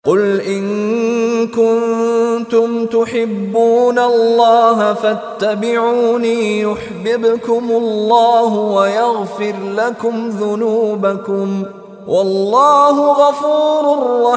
قل إن كنتم تحبون الله فاتبعوني يحببكم الله ويغفر لكم ذنوبكم والله غفور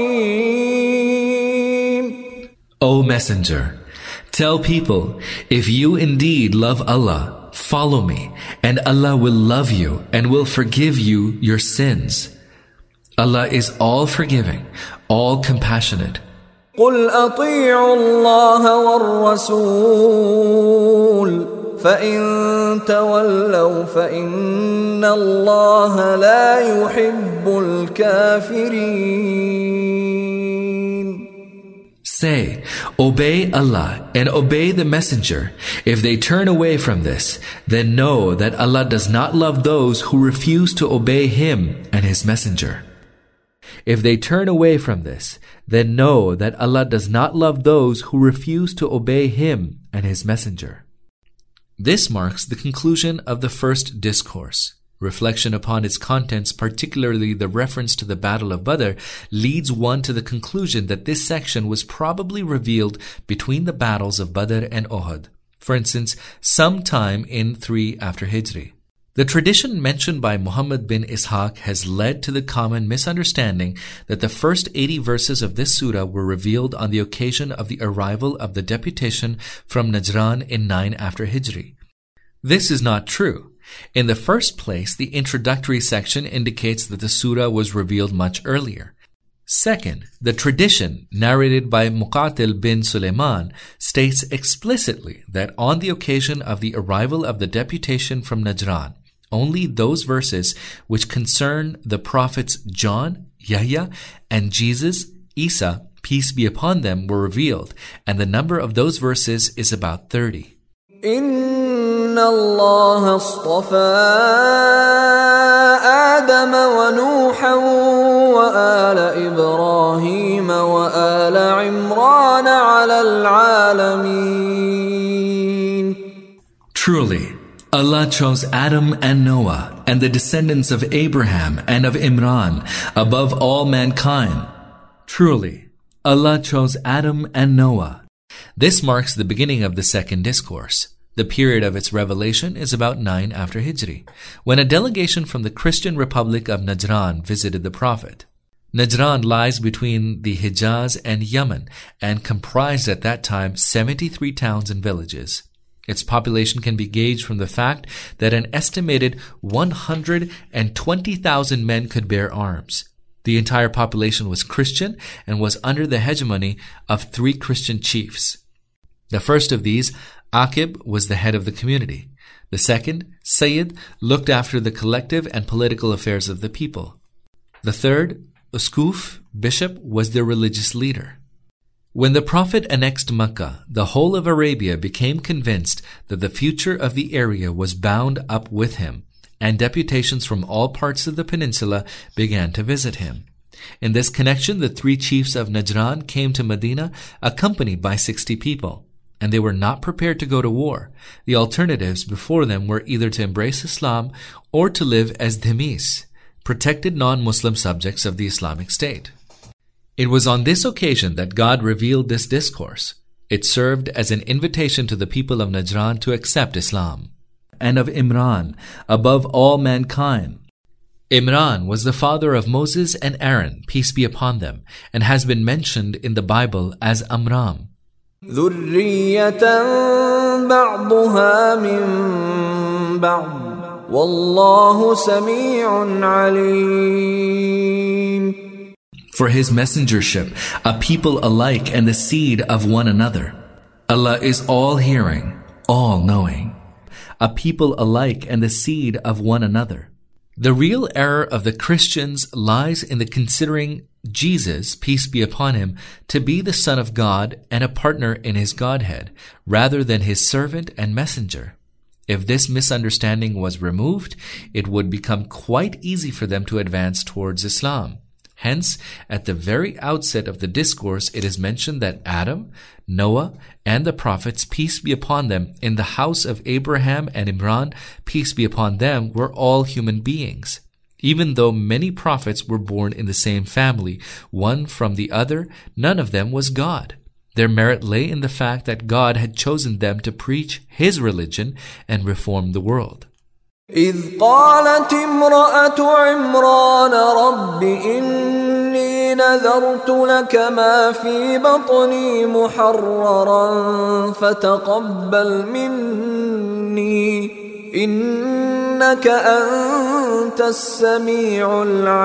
رحيم. O Messenger, tell people, if you indeed love Allah, follow me, and Allah will love you and will forgive you your sins. Allah is all forgiving, all compassionate. قل أطيعوا الله والرسول فإن تولوا فإن الله لا يحب الكافرين. Say, obey Allah and obey the Messenger. If they turn away from this, then know that Allah does not love those who refuse to obey Him and His Messenger. If they turn away from this, then know that Allah does not love those who refuse to obey Him and His Messenger. This marks the conclusion of the first discourse. Reflection upon its contents, particularly the reference to the Battle of Badr, leads one to the conclusion that this section was probably revealed between the battles of Badr and Uhud. For instance, sometime in 3 after Hijri. The tradition mentioned by Muhammad bin Ishaq has led to the common misunderstanding that the first 80 verses of this surah were revealed on the occasion of the arrival of the deputation from Najran in 9 after Hijri. This is not true. In the first place, the introductory section indicates that the surah was revealed much earlier. Second, the tradition narrated by Muqatil bin Sulaiman states explicitly that on the occasion of the arrival of the deputation from Najran, only those verses which concern the prophets John, Yahya, and Jesus, Isa, peace be upon them, were revealed, and the number of those verses is about 30. إن الله اصطفى آدم ونوحا وآل إبراهيم وآل عمران على العالمين. Truly, Allah chose Adam and Noah and the descendants of Abraham and of Imran above all mankind. Truly, Allah chose Adam and Noah. This marks the beginning of the second discourse. The period of its revelation is about 9 after Hijri, when a delegation from the Christian Republic of Najran visited the Prophet. Najran lies between the Hijaz and Yemen and comprised at that time 73 towns and villages. Its population can be gauged from the fact that an estimated 120,000 men could bear arms. The entire population was Christian and was under the hegemony of 3 Christian chiefs. The first of these, Aqib, was the head of the community. The second, Sayyid, looked after the collective and political affairs of the people. The third, Uskuf, bishop, was their religious leader. When the Prophet annexed Mecca, the whole of Arabia became convinced that the future of the area was bound up with him, and deputations from all parts of the peninsula began to visit him. In this connection, the 3 chiefs of Najran came to Medina accompanied by 60 people, and they were not prepared to go to war. The alternatives before them were either to embrace Islam or to live as dhimmis, protected non-Muslim subjects of the Islamic State. It was on this occasion that God revealed this discourse. It served as an invitation to the people of Najran to accept Islam. And of Imran, above all mankind. Imran was the father of Moses and Aaron, peace be upon them, and has been mentioned in the Bible as Amram. ذرية بعضها من بعض والله سميع عليم. For His messengership, a people alike and the seed of one another. Allah is all-hearing, all-knowing. A people alike and the seed of one another. The real error of the Christians lies in the considering Jesus, peace be upon him, to be the Son of God and a partner in His Godhead, rather than His servant and messenger. If this misunderstanding was removed, it would become quite easy for them to advance towards Islam. Hence, at the very outset of the discourse, it is mentioned that Adam, Noah, and the prophets, peace be upon them, in the house of Abraham and Imran, peace be upon them, were all human beings. Even though many prophets were born in the same family, one from the other, none of them was God. Their merit lay in the fact that God had chosen them to preach His religion and reform the world. إذ قالت امرأة عمران رب إني نذرت لك ما في بطني محررا فتقبل مني إنك أنت السميع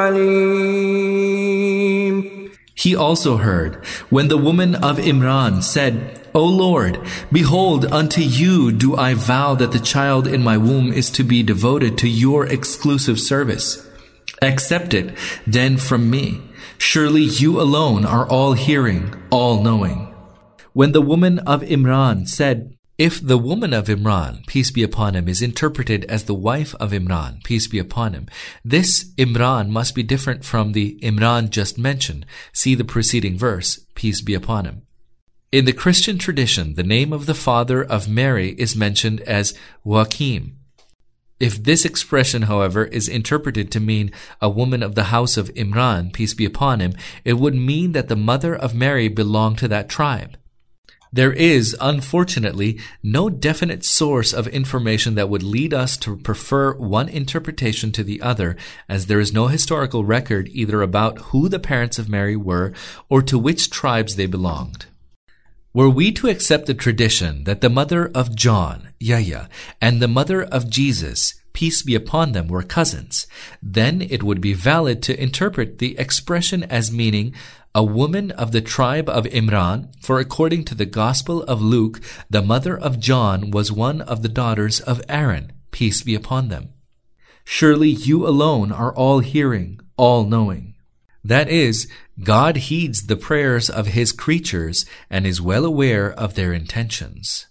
العليم. He also heard when the woman of Imran said, O Lord, behold, unto you do I vow that the child in my womb is to be devoted to your exclusive service. Accept it then from me. Surely you alone are all-hearing, all-knowing. When the woman of Imran said, if the woman of Imran, peace be upon him, is interpreted as the wife of Imran, peace be upon him, this Imran must be different from the Imran just mentioned. See the preceding verse, peace be upon him. In the Christian tradition, the name of the father of Mary is mentioned as Joachim. If this expression, however, is interpreted to mean a woman of the house of Imran, peace be upon him, it would mean that the mother of Mary belonged to that tribe. There is, unfortunately, no definite source of information that would lead us to prefer one interpretation to the other, as there is no historical record either about who the parents of Mary were or to which tribes they belonged. Were we to accept the tradition that the mother of John, Yahya, and the mother of Jesus, peace be upon them, were cousins, then it would be valid to interpret the expression as meaning a woman of the tribe of Imran, for according to the Gospel of Luke, the mother of John was one of the daughters of Aaron, peace be upon them. Surely you alone are all-hearing, all-knowing. That is, God heeds the prayers of His creatures and is well aware of their intentions.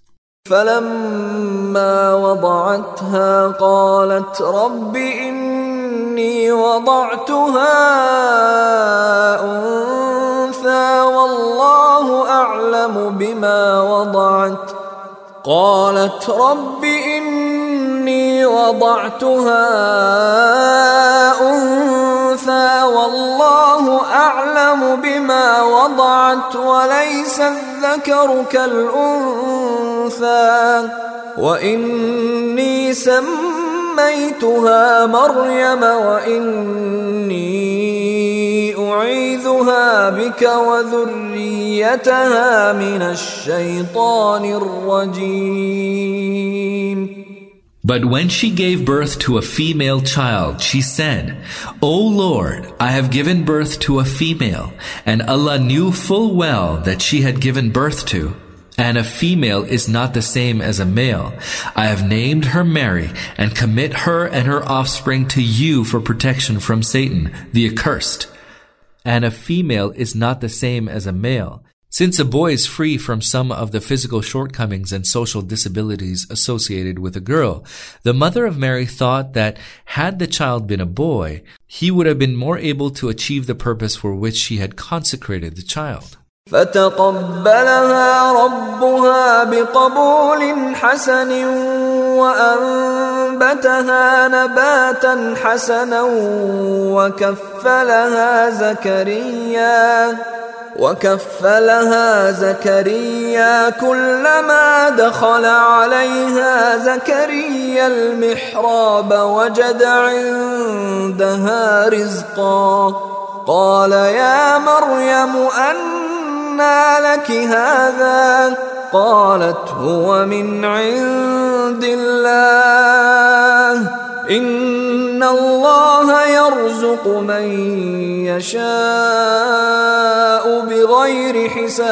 فلما وضعتها قالت رب إني وضعتها أنثى والله أعلم بما وضعت قالت رب إني وضعتها أنثى والله أعلم بما وضعت وليس الذكر كالأنثى وإني سميتها مريم وإني أعيذها بك وذريتها من الشيطان الرجيم. But when she gave birth to a female child, she said, O Lord, I have given birth to a female, and Allah knew full well that she had given birth to. And a female is not the same as a male. I have named her Mary, and commit her and her offspring to you for protection from Satan, the accursed. And a female is not the same as a male. Since a boy is free from some of the physical shortcomings and social disabilities associated with a girl, the mother of Mary thought that had the child been a boy, he would have been more able to achieve the purpose for which she had consecrated the child. فتقبلها ربها بقبول حسن وأنبتها نباتا حسنا وكفلها زكريا كلما دخل عليها زكريا المحراب وجد عندها رزقا قال يا مريم أنى لك هذا قالت هو من عند الله إن الله يرزق من يشاء بغير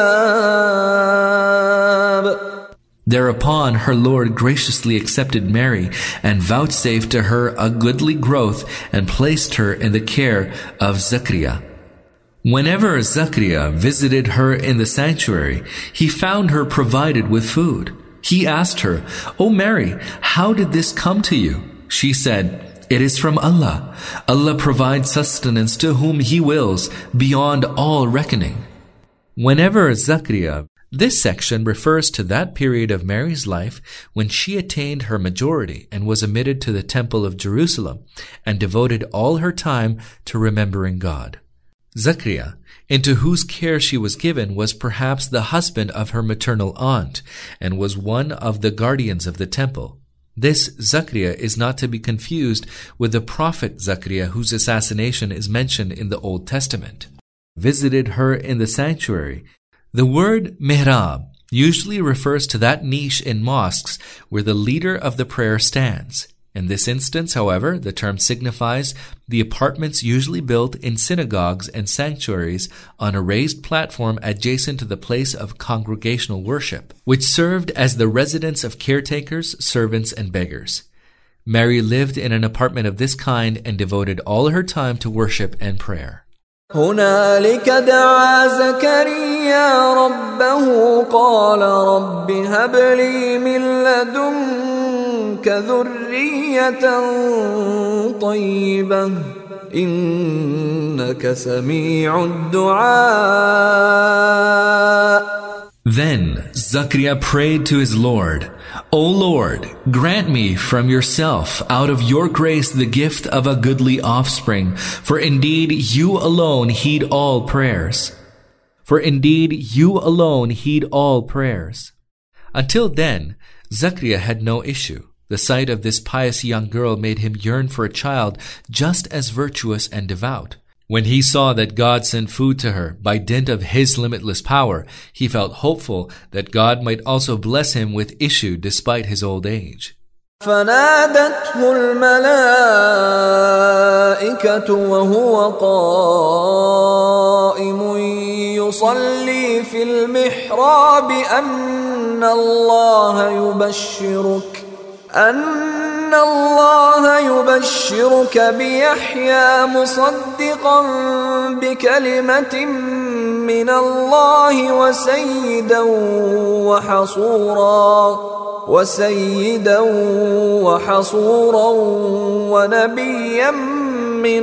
حساب. Thereupon her Lord graciously accepted Mary and vouchsafed to her a goodly growth and placed her in the care of Zechariah. Whenever Zechariah visited her in the sanctuary, he found her provided with food. He asked her, O Mary, how did this come to you? She said, It is from Allah. Allah provides sustenance to whom He wills, beyond all reckoning. Whenever Zechariah This section refers to that period of Mary's life when she attained her majority and was admitted to the Temple of Jerusalem and devoted all her time to remembering God. Zachariah, into whose care she was given, was perhaps the husband of her maternal aunt and was one of the guardians of the temple. This Zachariah is not to be confused with the prophet Zachariah, whose assassination is mentioned in the Old Testament. Visited her in the sanctuary. The word mihrab usually refers to that niche in mosques where the leader of the prayer stands. In this instance, however, the term signifies the apartments usually built in synagogues and sanctuaries on a raised platform adjacent to the place of congregational worship, which served as the residence of caretakers, servants, and beggars. Mary lived in an apartment of this kind and devoted all her time to worship and prayer. هنالك دعا زكريا ربه قال رب هب لي من لدنك ذرية طيبة إنك سميع الدعاء. Then Zachariah prayed to his Lord, O Lord, grant me from yourself, out of your grace, the gift of a goodly offspring, for indeed you alone heed all prayers. Until then, Zachariah had no issue. The sight of this pious young girl made him yearn for a child just as virtuous and devout. When he saw that God sent food to her by dint of His limitless power, he felt hopeful that God might also bless him with issue despite his old age. فنادته الملائكة وهو قائم يصلي في المحراب أن الله يبشرك بيحيى مصدقا بكلمة من الله وسيدا وحصورا ونبيا من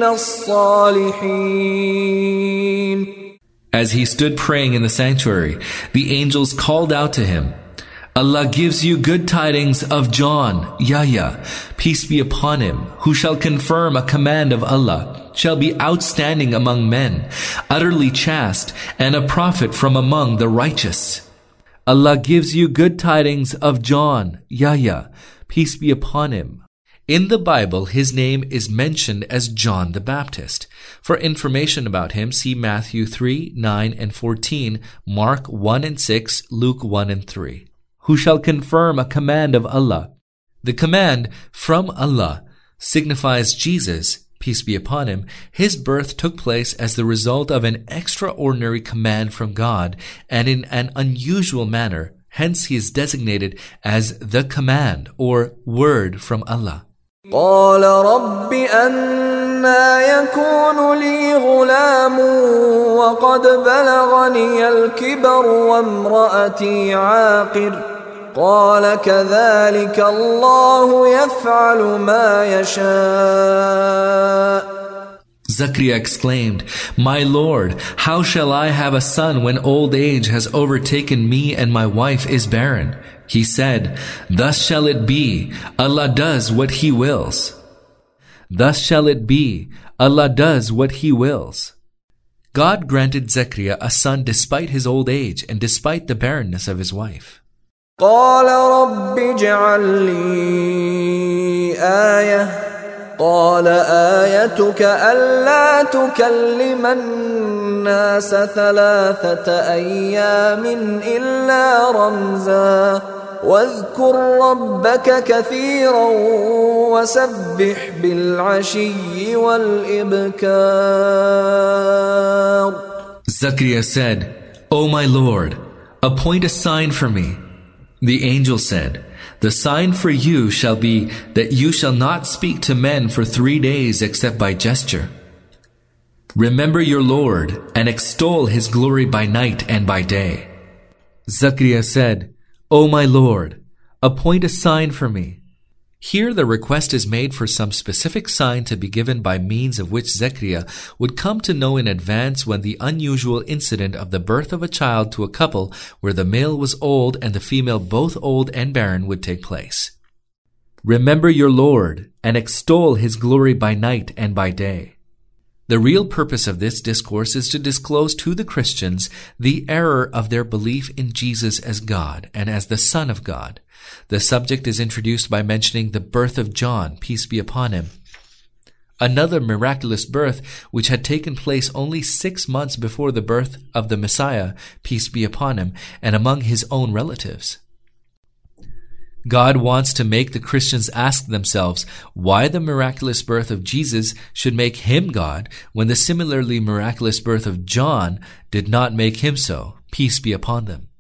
الصالحين. As he stood praying in the sanctuary, the angels called out to him, Allah gives you good tidings of John, Yahya, peace be upon him, who shall confirm a command of Allah, shall be outstanding among men, utterly chaste, and a prophet from among the righteous. Allah gives you good tidings of John, Yahya, peace be upon him. In the Bible, his name is mentioned as John the Baptist. For information about him, see Matthew 3, 9, and 14, Mark 1 and 6, Luke 1 and 3. Who shall confirm a command of Allah. The command from Allah signifies Jesus, peace be upon him. His birth took place as the result of an extraordinary command from God and in an unusual manner. Hence he is designated as the command or word from Allah. قال رب أنى يكون لي غلام وقد بلغني الكبر وامرأتي عاقر قال كذلك الله يفعل ما يشاء. Zachariah exclaimed, My Lord, how shall I have a son when old age has overtaken me and my wife is barren? He said, Thus shall it be, Allah does what He wills. Thus shall it be, Allah does what He wills. God granted Zechariah a son despite his old age and despite the barrenness of his wife. قال رب اجعل لي آية قال آيتك ألا تكلم الناس 3 أيام إلا رمزا واذكر ربك كثيرا وسبح بالعشي والإبكار. Zechariah said, O my Lord, appoint a sign for me. The angel said, The sign for you shall be that you shall not speak to men for 3 days except by gesture. Remember your Lord and extol His glory by night and by day. Zechariah said, O my Lord, appoint a sign for me. Here the request is made for some specific sign to be given by means of which Zechariah would come to know in advance when the unusual incident of the birth of a child to a couple where the male was old and the female both old and barren would take place. Remember your Lord and extol his glory by night and by day. The real purpose of this discourse is to disclose to the Christians the error of their belief in Jesus as God and as the Son of God. The subject is introduced by mentioning the birth of John, peace be upon him, another miraculous birth which had taken place only 6 months before the birth of the Messiah, peace be upon him, and among his own relatives. God wants to make the Christians ask themselves why the miraculous birth of Jesus should make him God when the similarly miraculous birth of John did not make him so, peace be upon them.